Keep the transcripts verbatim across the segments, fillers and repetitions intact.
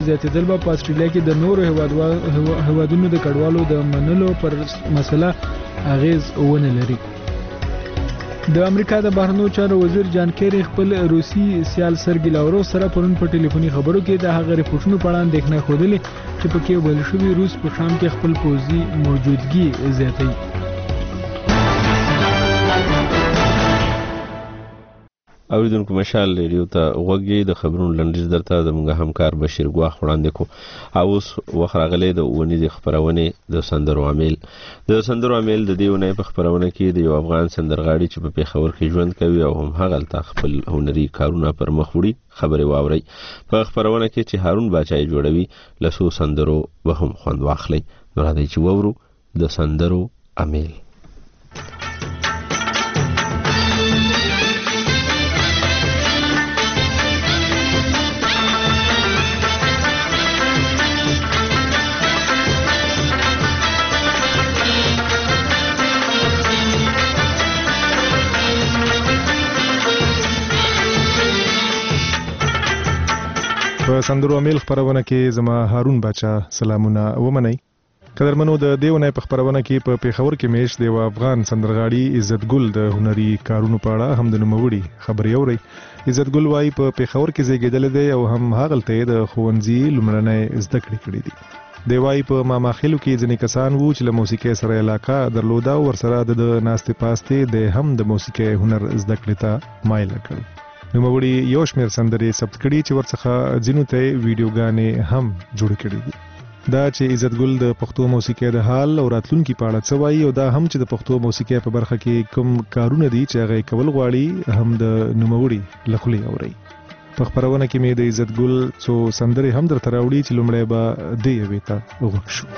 زیاتېدل به په استرالیا کې د نورو هیوادونو د کډوالو د منلو پر مسله اغیز ونه لري. د امریکا د بهرنیو چارو وزیر جان کیری خپل روسي سیال سرګي لاوروف سره پرون په ټلیفوني خبرو کې د هغه ریپورتونو په اړه اندېښنه ښودلې چې پکې ویل شوي روس په شام کې خپل پوځي موجودګي زیاتوي. اوریدونکو مشال ریډیو ته غوږی د خبرونو لنډیز درته د موږ همکار بشیر ګواخ وړاندې کو. اوس وخت راغلی د اونیزې خبرونه د سندرو عامل د سندرو عامل د دیونه په خبرونه کې د یو افغان سندرغاړي چې په پیښور کې ژوند کوي او هم هغه خپل هنري کارونه پر مخ وړي خبري واوري. په خبرونه کې چې هارون باچای جوړوي لسو سندرو به هم خوند واخلي. نو راځي چې وورو د سندرو عامل. په سندرو عامل خبرونه کې زما هارون باچا سلامونه ومنئ. قدرمنو د دیونه په خبرونه کې په پیښور کې میش د افغان سندرغاړي عزت ګل د هنري کارونو په اړه هم د نوموړي خبري اوري. عزت ګل وايي په پیښور کې زیږیدل دی او هم هغلته د خوندزي لمړنۍ زده کړې کړې دي. دی وايي په ماماخیلو کې ځینې کسان وو چې له موسیقۍ سره علاقه درلوده او ورسره د ناستې پاستې د هم د موسیقۍ هنر زده کړې ته مایل کړ. نوموړي یو شمېر سندرې ثبت کړي چې ورڅخه ځینو ته ویډیوګانې هم جوړې کړي دي. دا چې عزت ګل د پښتو موسیقۍ د حال او راتلونکي په اړه څه وایي او دا هم چې د پښتو موسیقۍ په برخه کې کوم کارونه دي چې هغه کول غواړي هم د نوموړي له خولې اوري. په خبرونه کې مې د عزت ګل څو سندرې هم درته راوړي چې لومړی به دې یوې ته وغوږ شو.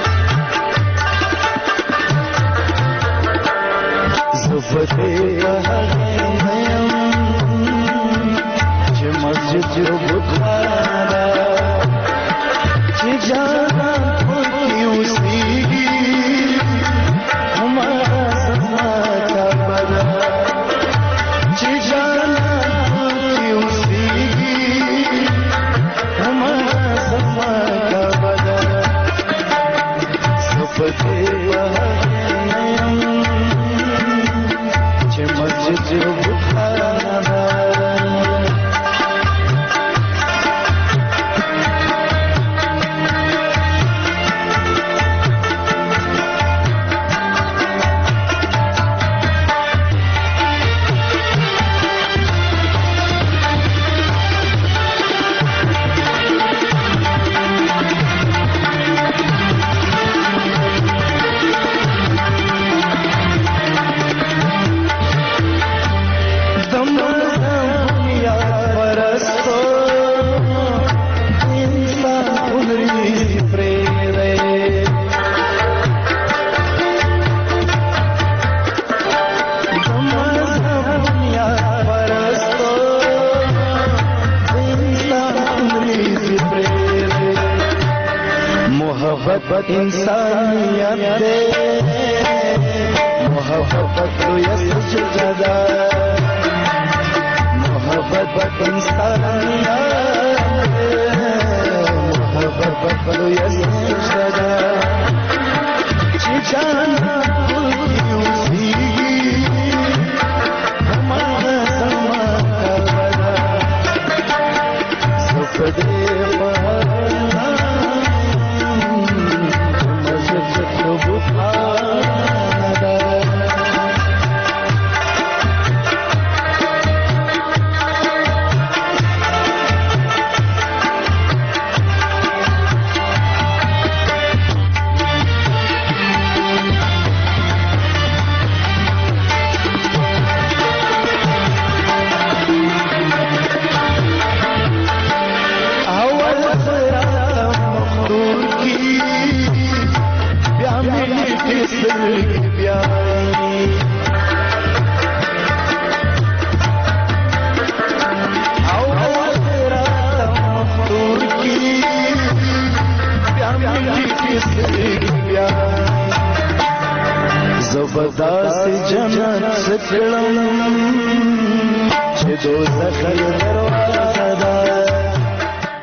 مسجد جو بخارا چې جانا پوتی اوسیگی ہمارا سماتا بدا چې جانا پوتی اوسیگی ہمارا سماتا بدا سفتے وحیم چې مسجد جو بخارا محبت انسانیت دے محبت تو یس سجدہ محبت انسانیت دے محبت تو یس سجدہ چی جانا بودی اسی ہمارا سماتا بدا سفدے بہرنا زبردست جنت سکړم چې دوزخ دروازه ده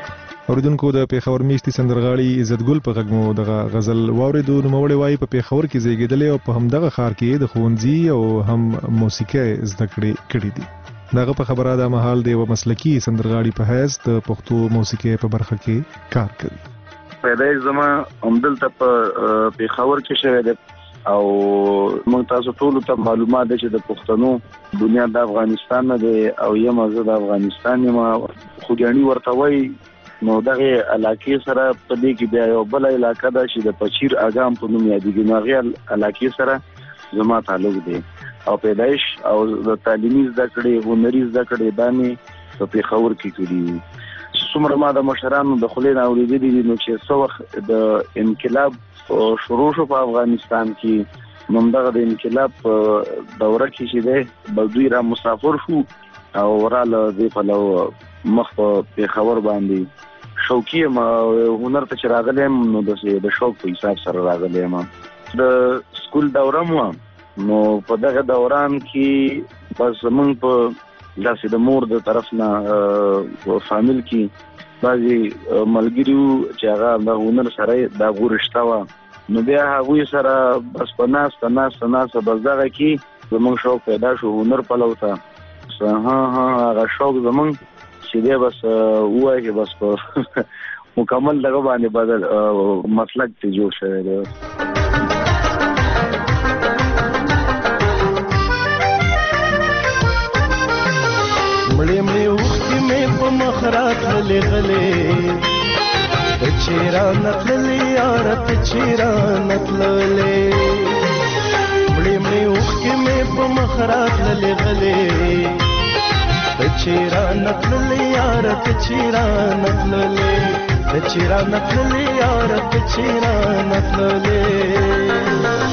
اوریدونکو د پیښور میشتي سندرغاړي عزت ګل په غږ مو دغه غزل واوریدو. نو موړی وایي په پیښور کې زیږېدلی او په همدغه ښار کې د ښوونځي او هم موسیقي زده کړې کړې دي. دغه په خبره د مهال د یو مسلکي سندرغاړي په حیث د پښتو موسیقي په برخه کې کار کوي. پیدایش زما همدلته په پیښور کې شوی دی او موږ تاسو ټول ته معلومات دي چې د پښتنو دنیا د افغانستان نه دی او یم زه د افغانستان یم. خوږیاڼي ورته وایي. نو دغه علاقې سره په دې کې بیا یو بل علاقه ده چې د پچیر اګام په نوم یادېږي. نو هغې علاقې سره زما تعلق دی او پیدایش او د تعلیمي زده کړې هنري زده کړې دا مې په پیښور کې کړي وي. څومره ما د مشرانو د خولې نه اورېدلي دي نو چې څه وخت د انقلاب شروع شو په افغانستان کې نو همدغه د انقلاب په دوره کې چې دی به دوی را مسافر شو او راله دې پلو مخ په پیښور باندې شوقي یم هنر ته چې راغلی یم نو د شوق په حساب سره راغلی یم. د سکول دوره مو نو په دغه دوران کې بس زمونږ په داسې د مور د طرف نه فامیل کې بعضې ملګري وو چې هغه د هنر سره د هغو رشته وه. نو بیا هغوی سره بس په ناسته ناسته ناسته بس دغه کې زمونږ شوق پیدا شو هنر پلو ته. ها ها هغه شوق زمونږ چې دی بس ووایي چې بس په مکمل دغه باندې بدل مسلک ته جوړ شوی دی. مړې مړې اوښکې مې په مخ راتللې غلې ته چې رانه تللې یاره ته چې رانه تللې. مړې مړې اوښکې مې په مخ راتللې غلې ته چې رانه تللې یاره ته چې رانه تللې ته چې رانه تللې یاره ته چې رانه تللې.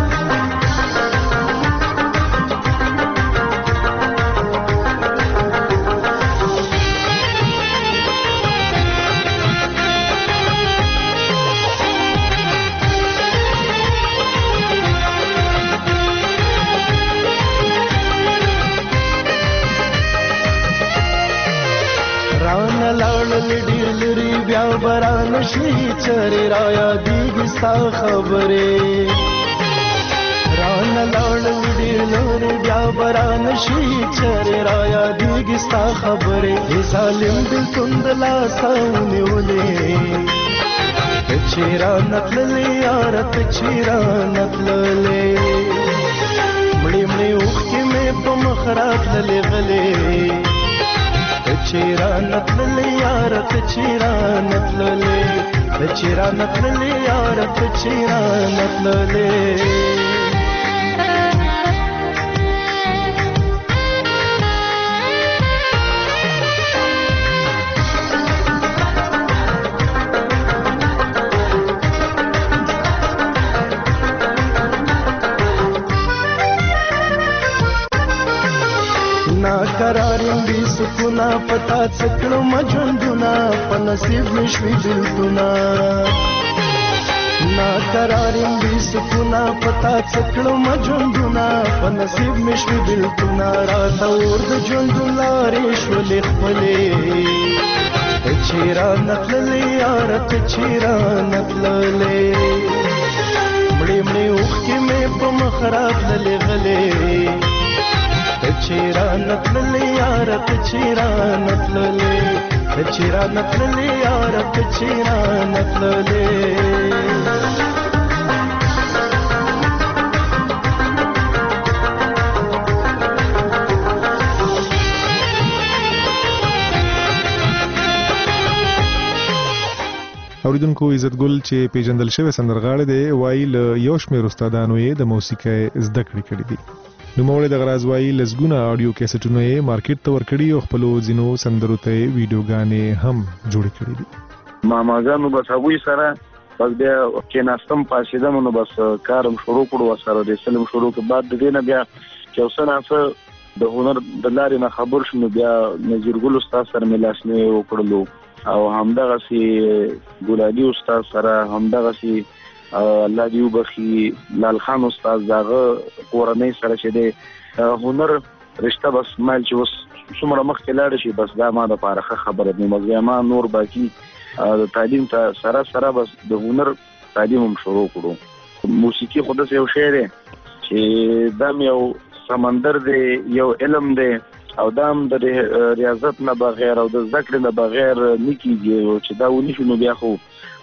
بیا بران شي چرې را یادېږي ستا خبرې ران لاړل ډېر لرې بیا بران شي چرې را یادېږي ستا خبرې ظالم بلتون د لاسه ونیولې ته چې رانه تللې یاره ته چې رانه تللې. مړې مړې اوښکې مې په مخ راتللې غلې ته چې رانه تللې یاره ته چې رانه تللې ته چې رانه تللې یاره ته چې رانه تللې. قراریم بی سکونا پتا څکړو مجندونا په نصیب مشوي بلتونا نا قراریم بی سکونا پتا څکړو مجندونا په نصیب مشوي بلتونا راته ور د ژوند لارې شولې خپلې ته چې رانه تللې یاره ته چې رانه تللې. مړې مړې اوښکې مې په مخ راتللې غلې ته چې رانه تللې یاره ته چې رانه تللې ته چې رانه تللې یاره ته چې رانه تللې. اوریدونکو عزت ګل چې پیژندل شوی سندرغاړی دی وایي له یو شمېر استادانو یې د موسیقۍ زده کړې کړې دي. نوموړی دغه راز وایي لسګونه اډیو کیسټونه یې مارکیټ ته ورکړي او خپلو ځینو سندرو ته یې ویډیوګانې هم جوړې کړې دي. ماماګانو بس هغوی سره بس بیا کېناستم پاڅېدم نو بس کارم شروع کړو ورسره د سلم شروع کړو. بعد د دې نه بیا چې یو څه ناڅه د هنر د لارې نه خبر شوم نو بیا نظیر ګل استاد سره مې لاسنیوی وکړلو او همدغسې ګلالي استاد سره همدغسې الله دې وبخي لال خان استاد دغه کورنۍ سره چې دی هنر رشته بس مایل چې اوس څومره مخکې لاړه شي بس دا ما دپاره ښه خبره دی. مګر ما نور باقي د تعلیم ته سره سره بس د هنر تعلیم هم شروع کړو. موسیقي خو داسې یو شی دی چې دا یو سمندر دی، یو علم دی او دا هم د ریاضت نه بغیر او د زده کړې نه بغیر نه کېږي. چې دا ونی شو نو بیا خو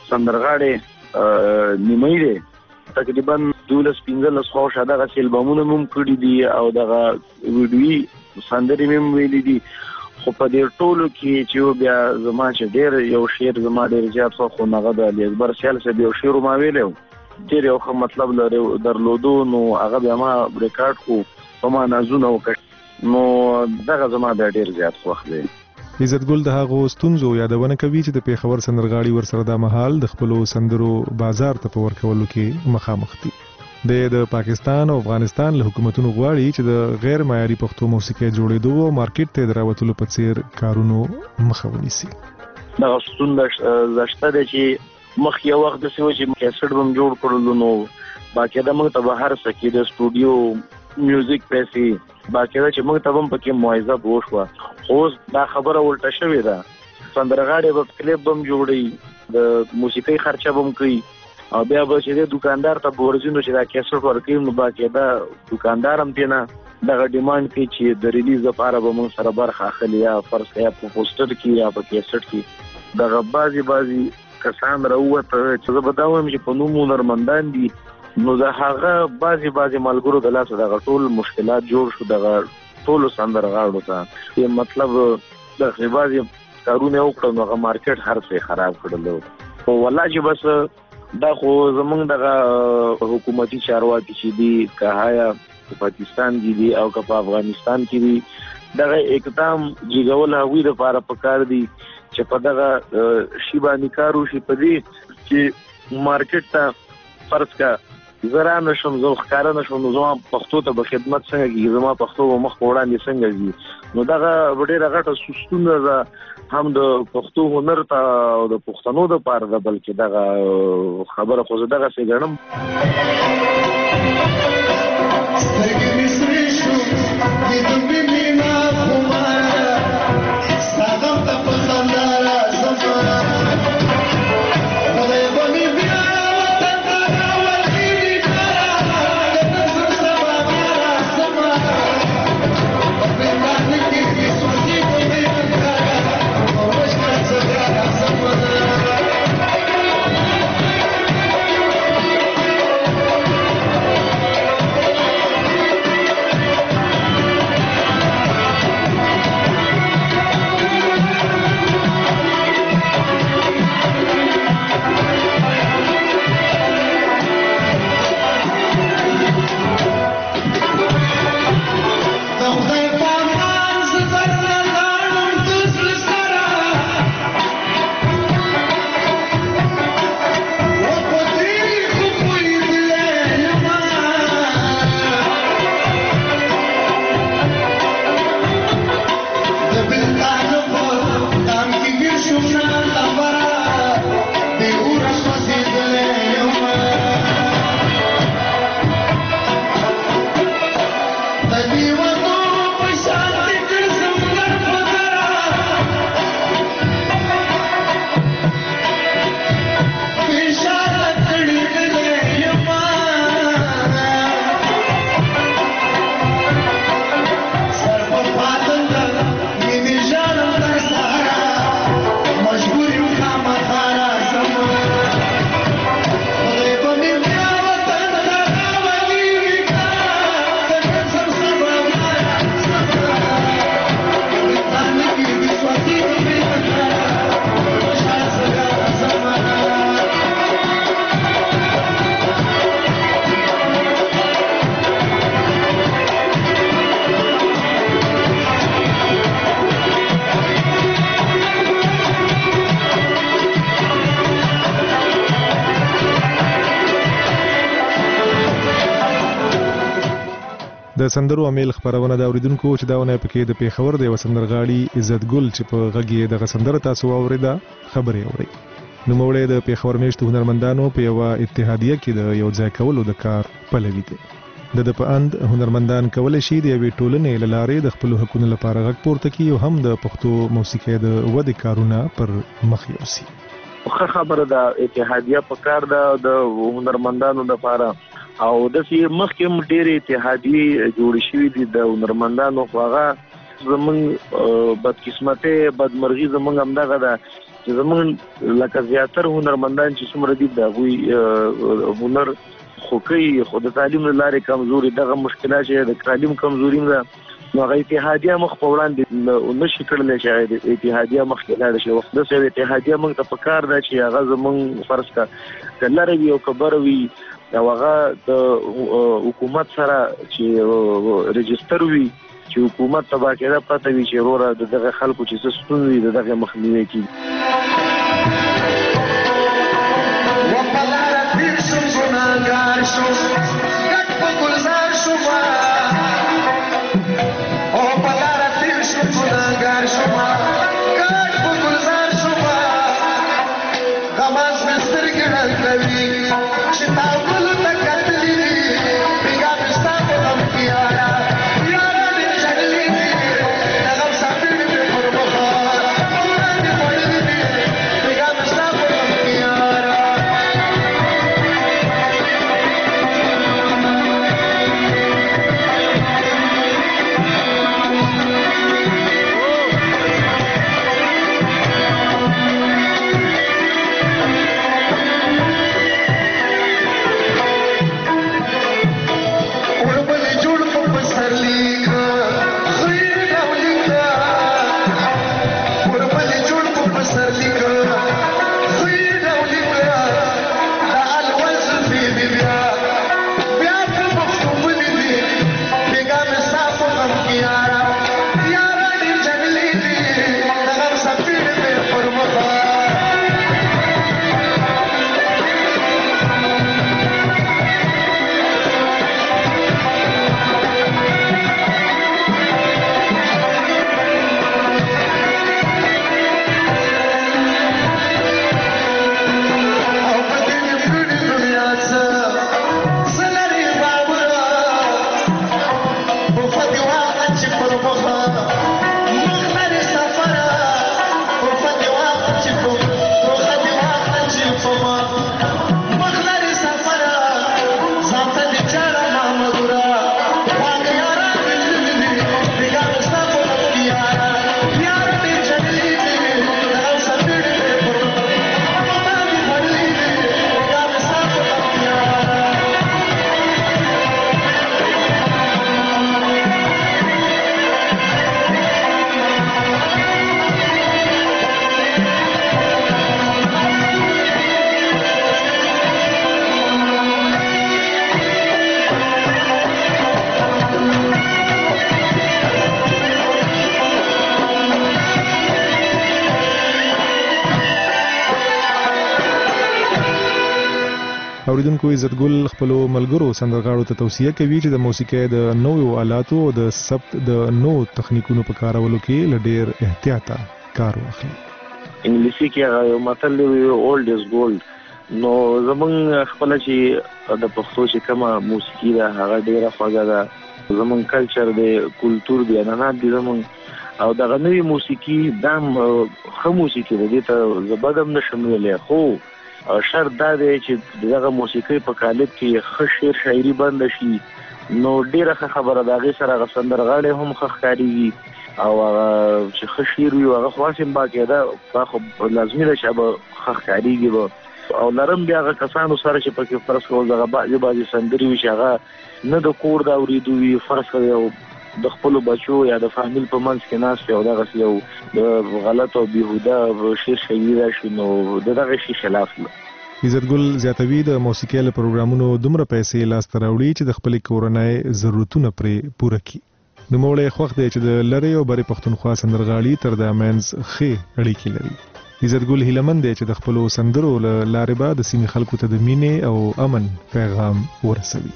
سندرغاړی نیمه دی تقریبا دولس پنځلس خوا دغه البمونه هم کړي دي او دغه ویډیوي سندرې هم ویلي دي. خو په دې ټولو کې چې بیا زما چې ډېر یو شعر زما ډېر زیات خو خو هغه د علي اکبر سیال صاحب یو شعر ما ویلی و ډېر یو ښه مطلب لري درلودو، نو هغه بیا ما ریکارډ کړو په ما نازونه وکړ، نو دغه زما بیا ډېر زیات خوښ دی. عزت ګل د هغو ستونزو یادونه کوي چې د پیښور سندرغاړي ورسره دا مهال د خپلو سندرو بازار ته په ورکولو کې مخامخ دي. د پاکستان او افغانستان له حکومتونو غواړي چې د غیر معیاري پښتو موسیقي جوړېدو او مارکیټ ته دراوتلو په څیر کارونو مخه ونیسي. دا ستونزه زشته ده چې مخ یو وخت د سوي چې کیسټ بم جوړ کړل، نو باقاعده موږ ته به هر څه کې د سټوډیو میوزیک پیسې باقاعده چې موږ ته هم پکې معاوضه وشوه. اوس دا خبره الټه شوې ده، سندرغاړي به کلیپ بم جوړي، د موسیقي خرچه بم کوي او بیا به چې د دکاندار ته ورځینو چې دا کیسټ ورکوي، نو باقاعده دکاندار هم تینا دغه ډیماند کوي چې د ریلیز لپاره به موږ سره برخه اخلي، یا فرض کړئ په پوسټر کې یا په کیسټ کې. دغه بعضي بعضي کسان راووته چې زه به دا وایم چې په نوم هنرمندان دي، نو د هغه بعضي بعضي ملګرو د لاسه دغه ټول مشکلات جوړ شو دغه ټولو سندرغاړو ته. یې مطلب دغه بعضي کارونه وکړل نو هغه مارکیټ هر څه خراب کړل. او والله چې بس دا خو زمونږ دغه حکومتي چارواکي چې دي که په پاکستان کې دي او که په افغانستان کې دي، دغه اقدام جګول هغوی دپاره پکار دي چې په دغه شي باندې کار وشي، په دې چې مارکیټ ته فرض کا زه را نشم، زه ښکاره نشم، نو زما پښتو ته به خدمت څنګه کېږي، زما پښتو به مخ په وړاندې څنګه ځي. نو دغه ډېره غټه ستونزه ده هم د پښتو هنر ته او د پښتنو دپاره ده، بلکې دغه خبره خو زه دغسې ګڼم. د سندرو امیل خبرونه دا اوریدونکو چې داونه پکې د پیښور د وسندرغاړي عزت ګل چې په غږی د سندره تاسو اوریدا خبري اوري. نو موړې د پیښور میشت هنرمندانو په یو اتحادیه کې د یو ځای کولو د کار پلوي دي. د په اند هنرمندان کولای شي د یوې ټولنې لارې د خپل حقوقو لپاره غږ پورته کړي او هم د پښتو موسیقۍ د ودې کارونه پر مخ یوسي. خو خبره ده اتحادیه په کار ده د هنرمندانو لپاره او د سي مخکې ډېر اتحادیه جوړ شوې دي د هنرمندانو خو هغه زمونږ بدقسمتي بدمرغي زمونږ همدغه ده چې زمونږ لکه زیاتره هنرمندان چې څومره دي د هغوی هنر خو کوي خو د تعلیم لارې کمزوري دغه مشکلات چې د تعلیم کمزوري ده نو هغه اتحادیه مخ په وړاندې نشي کړلی چې اتحادیه مخکې لاړه شي وخت داسې اتحادیه موږ ته پکار ده چې هغه زمونږ فرض کا که لرې وي او که بره وي او هغه د حکومت سره چې رجستر وي چې حکومت ته باقاعده پته وي چې وروره د دغه خلکو چې څه ستونزې وي د دغه مخنیوی کېږي. اوریدونکو عزتګل خپل ملګرو سندرغاړو ته توصیه کوي چې د موسیقۍ د نوو آلاتو او د ثبت د نوو تخنیکونو په کارولو کې ل ډیر احتیاط کار واخلي. انګلیسي کې یو متل دی اولډ از ګولډ نو زمونږ خپل چې د پښتو چې کومه موسیقي ده هغه ډیره خوږه ده زمونږ کلچر دی کلچر دی نه دي زمونږ او دغه نوې موسیقي دام خو موسیقي دی ته زبردم نشم ویلې خو شرط دا دی چې دغه موسیقي په کالب کې ښه شعر شاعري بند شي نو ډیره ښه خبره ده هغې سره هغه سندرغاړی هم ښه ښکارېږي او هغه چې ښه شعر وي هغه خو هسې باقاعده دا خو لازمي ده چې هغه ښه ښکارېږي به او لرم بیا هغه کسانو سره چې پکې فرض کړو دغه بعضې بعضې سندرې وي چې هغه نه د کور د اورېدو وي فرض کړو یو د خپلو بچو یا د فامیل په منځ کې ناست وي او دغسې یو د غلط او بیهوده شعر شاعري راشي نو د دغه شي خلاف ده. عزتګل زیاتوي د موسیقۍ له پروګرامونو دومره پیسې لاسته راوړي چې د خپلې کورنۍ ضرورتونه پرې پوره کړي. نوموړی خوښ دی چې د لرې او برې پښتونخوا سندرغاړي تر د منځ ښې اړیکې لري. عزتګل هیلهمند دی چې د خپلو سندرو له لارې به د سیمې خلکو ته د مینې او امن پیغام ورسوي.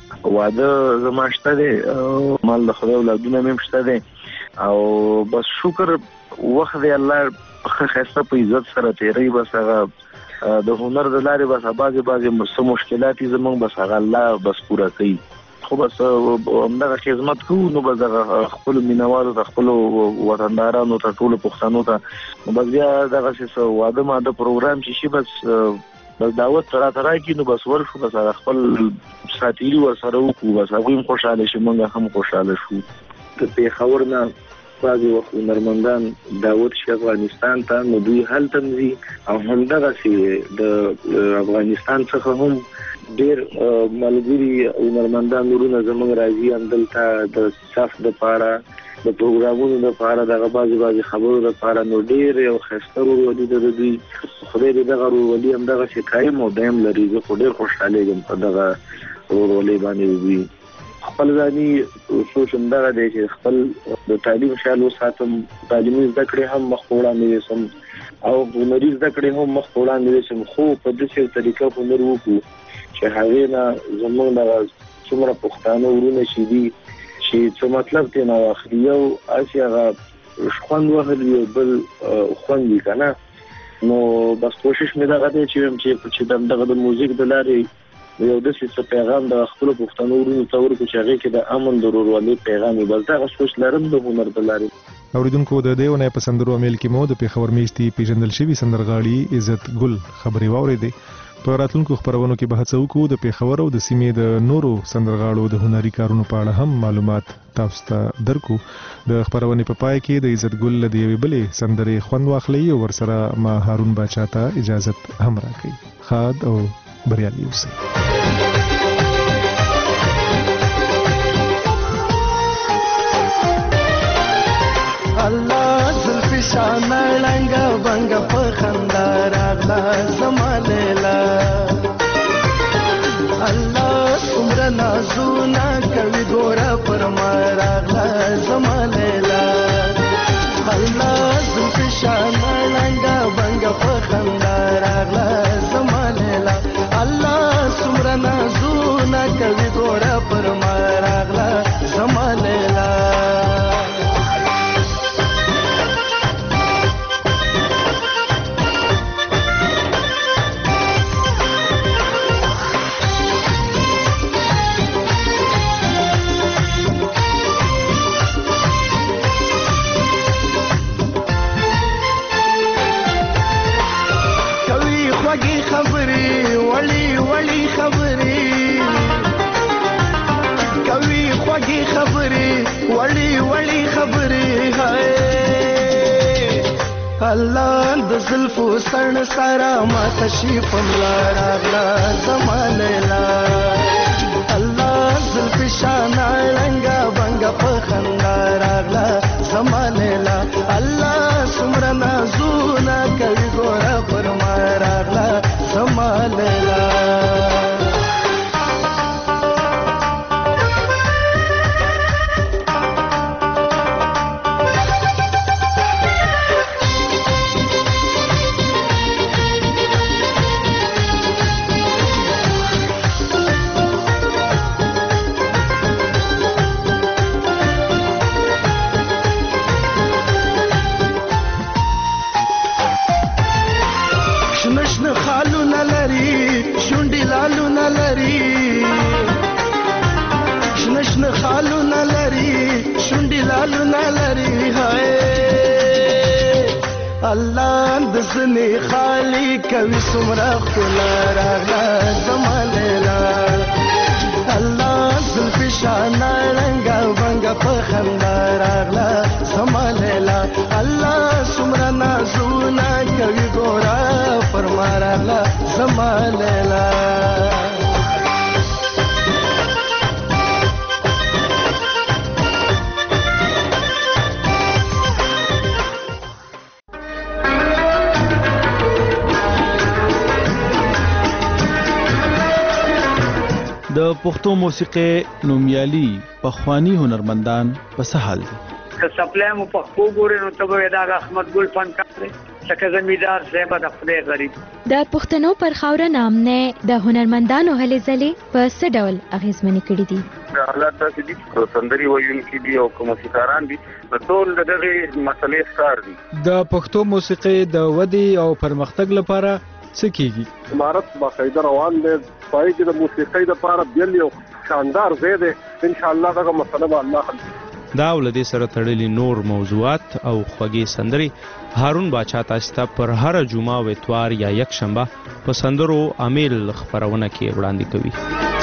واده زما شته دی مال د خدای اولادونه مې شته دی او بس شکر وخت دی الله ښه ښایسته په عزت سره تېروي بس هغه د هنر د لارې بس بعضې بعضې څه مشکلات دي زموږ بس هغه الله بس پوره کوي خو بس همدغه خدمت کوو نو بس دغه خپل مینوالو د خپل وطندارانو ته ټول پښتنو ته نو بس بیا دغه څه واده ماده پروګرام چې شي بس بس دعوت سره ترای نو بس ورشو بس خپل ساتيري ور سره وکړو بس هغه هم خوشاله شي موږ هم خوشاله شو ته په خبر نه بعضی وخت هنرمندان دعوت شي افغانستان ته نو دوی حل تمزي او همدغه چې د افغانستان څخه هم ډېر ملګری هنرمندان نورونه زموږ راځي همدلته د صف د پاره د پروګرامونو لپاره دغه بعضی بعضی خبرو لپاره نو ډېر یو ښایسته ورولي د دوی خدای دې دغه ورولي همدغه چې قایم او دایم لري زه خو ډېر خوشحاله یم په دغه ورولي باندې دوی خپل ځاني سوچ همدغه دی چې خپل د تعلیم خیال وساتم تعلیمي زده کړې هم مخ په وړاندې یوسم او هنري زده کړې هم مخ په وړاندې یوسم خو په داسې طریقه هنر وکړو چې هغې نه زموږ دغه څومره پښتانه ورونه چې دي چې څه مطلب دی نه واخلي یو هسې هغه خوند وهل وي بل خوند وي که نه نو بس کوشش مې دغه دی چې چې دغه د موزیک د لارې یو داسې څه پیغام د خپلو پښتنو ورونو ته ورکړو چې هغې کې د امن د ورورولۍ پیغام وي بس دغه سوچ لرم د هنر د لارې اوریدونکو د دې ونې په سندرو امیل کې مو د پېښور میشتي پیژندل شوي سندرغاړي عزت ګل خبرې واورېدې په راتلونکو خبرونو کې به هڅه وکړو د پېښور او د سیمې د نورو سندرغاړو د هنري کارونو په اړه هم معلومات تاسو ته درکو د خبرونې په پای کې د عزت ګل د یوې بلې سندرې خوند واخلئ او ورسره ما هارون باچا ته اجازت هم راکړئ ښاد او بریالي اوسئ الله زلفی شانه لنگا بنگا پخندا راغلا زمالیلا الله عمر نازونا کوي ګورا پر ما راغلا زمالیلا الله زلفی شانه لنگا بنگا پخندا راغلا زمالیلا الله عمر نازونا کوي ګورا پر ما راغلا زمالیلا خبري ولي ولي خبري کوي خوږی خبري ولي ولي خبري هاي الله د زلفو سن سارا ما تشریف ملا راغلا زمانلا الله زلف شان لنګا بنګا پخندا راغلا زمانلا الله سمرا نازونا کوي ګورا پر ما راغلا زمانلا الله د سني خالي کوي سمرا خلا راغلا زمانلا الله زلف شان رنگا بنگا پخندا راغلا زمانلا الله سمرا نازونا کوي ګورا فرما راغلا زمانلا د پښتو موسیقي نومیالي پخوانی هنرمندان په سهال دي که سپلای مو پښتو ګورې نو ته به دا احمد ګل فنکار دی څنګه زمیدار صاحب د خدای غریب د پښتنو پر خاوره نامنه د هنرمندانو هلې ځلې په څه ډول اغیزمنې کړې دي حالات داسې دي چې سندري ویونکي دي او موسیقاران دي نو ټول دغه مسلې ښکار دي د پښتو موسیقي د ودې او پرمختګ لپاره څه کیږي؟ امارت باقاعده روان دی پای کې د موسیقۍ لپاره بیل یو شاندار ځای دی ان شاء الله دغه مسله به الله حل کړي. دا ولدي سره تړلي نور موضوعات او خوږې سندري هارون باچا تاسو ته پر هر جمعه او اتوار یا یک شنبه په سندرو امیل خبرونه کې وړاندې کوي.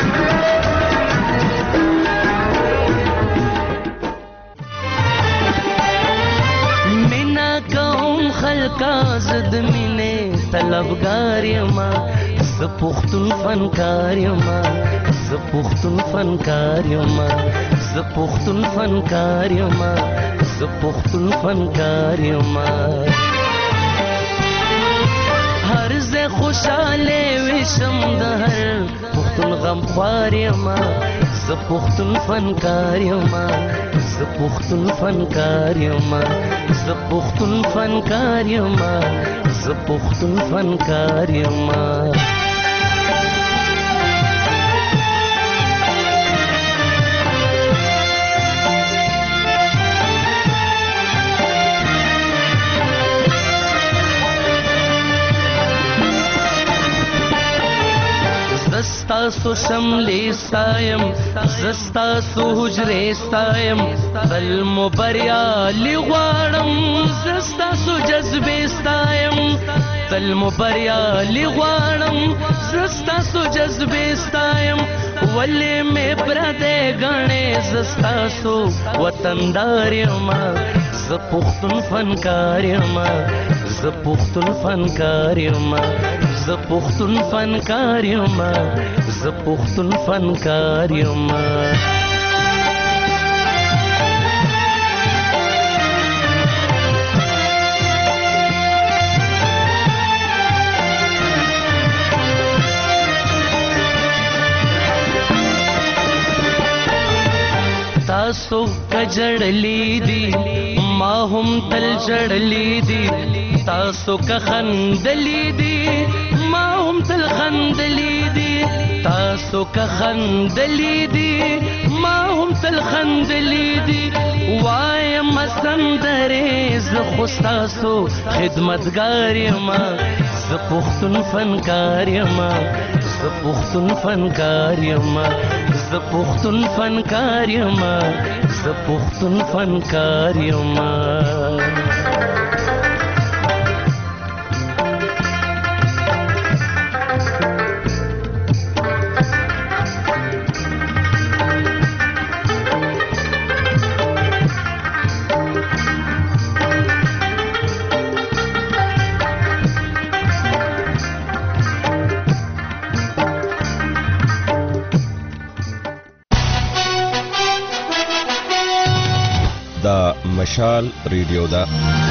مینا کوم خلقا زد مینه طلبگار یما ز پختون فنکار یما ز پختون فنکار یما ز پختون فنکار یما ز پختون فنکار یما هر ز خوشاله وشم د هر پختون غم خوار یما ز پختون فنکار یما ز پختون فنکار یما ز پختون فنکار یما ز پختون فنکار یما زستاسو شملی ستایم زستاسو حجره ستایم تل مبریالی غواړم زستاسو جذبه ستایم تل مبریالی غواړم زستاسو جذبه ستایم ولی می پرده غنه زستاسو وطندار یما ز پختون فنکار یما ز پختون فنکار یما ز پختون فنکار یما ز پختون فنکار یما تاسو کجړلی دی ما هم تل جړلی دی تاسو که خندلی دی ما هم تل خندلی دی تاسو که خندلی دی ما هم تل خندلی دی وایم سندرې ز خو ستاسو خدمتګار یما ز پختون فنکار یما ز پختون فنکار یما ز پختون فنکار یما ز پختون فنکار یما مشال ریډیو دا